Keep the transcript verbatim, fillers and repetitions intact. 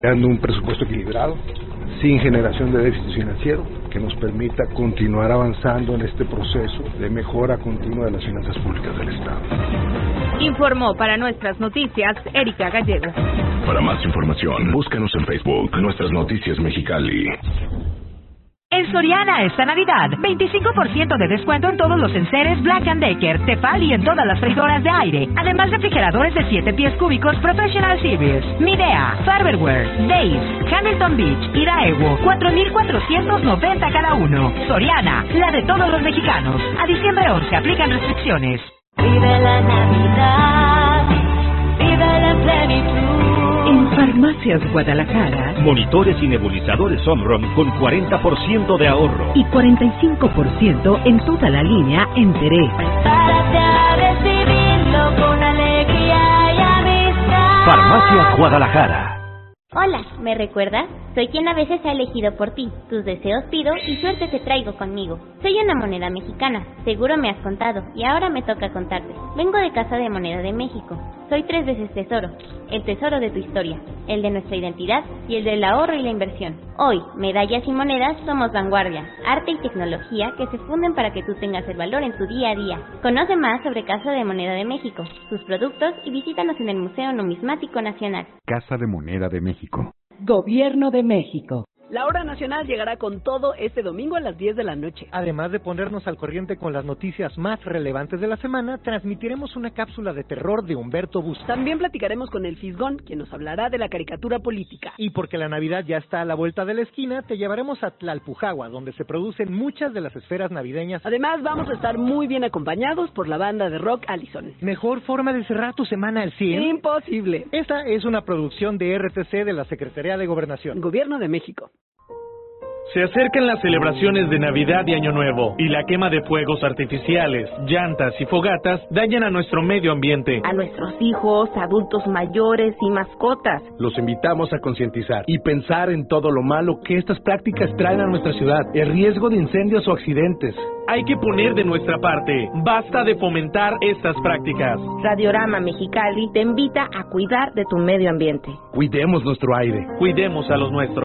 Creando un presupuesto equilibrado, sin generación de déficit financiero, que nos permita continuar avanzando en este proceso de mejora continua de las finanzas públicas del Estado. Informó para Nuestras Noticias Erika Gallego. Para más información, búscanos en Facebook, Nuestras Noticias Mexicali. En Soriana esta Navidad, veinticinco por ciento de descuento en todos los enseres Black and Decker, Tefal y en todas las freidoras de aire. Además, refrigeradores de siete pies cúbicos Professional Series, Midea, Farberware, Days, Hamilton Beach y Daewoo, cuatro mil cuatrocientos noventa cada uno. Soriana, la de todos los mexicanos. A diciembre once aplican restricciones. Vive la Navidad, vive la plenitud. En Farmacias Guadalajara, monitores y nebulizadores Omron con cuarenta por ciento de ahorro y cuarenta y cinco por ciento en toda la línea Enteré. Prepárate a recibirlo con alegría y amistad. Farmacias Guadalajara. Hola, ¿me recuerdas? Soy quien a veces ha elegido por ti. Tus deseos pido y suerte te traigo conmigo. Soy una moneda mexicana, seguro me has contado, y ahora me toca contarte. Vengo de Casa de Moneda de México. Soy tres veces tesoro, el tesoro de tu historia, el de nuestra identidad y el del ahorro y la inversión. Hoy, medallas y monedas somos vanguardia, arte y tecnología que se funden para que tú tengas el valor en tu día a día. Conoce más sobre Casa de Moneda de México, sus productos y visítanos en el Museo Numismático Nacional. Casa de Moneda de México. Gobierno de México. La Hora Nacional llegará con todo este domingo a las diez de la noche. Además de ponernos al corriente con las noticias más relevantes de la semana, transmitiremos una cápsula de terror de Humberto Bustos. También platicaremos con el Fisgón, quien nos hablará de la caricatura política. Y porque la Navidad ya está a la vuelta de la esquina, te llevaremos a Tlalpujagua, donde se producen muchas de las esferas navideñas. Además, vamos a estar muy bien acompañados por la banda de rock Allison. ¿Mejor forma de cerrar tu semana al cien? Imposible. Esta es una producción de R T C de la Secretaría de Gobernación. Gobierno de México. Se acercan las celebraciones de Navidad y Año Nuevo, y la quema de fuegos artificiales, llantas y fogatas dañan a nuestro medio ambiente. A nuestros hijos, adultos mayores y mascotas. Los invitamos a concientizar y pensar en todo lo malo que estas prácticas traen a nuestra ciudad, el riesgo de incendios o accidentes. Hay que poner de nuestra parte. Basta de fomentar estas prácticas. Radiorama Mexicali te invita a cuidar de tu medio ambiente. Cuidemos nuestro aire. Cuidemos a los nuestros.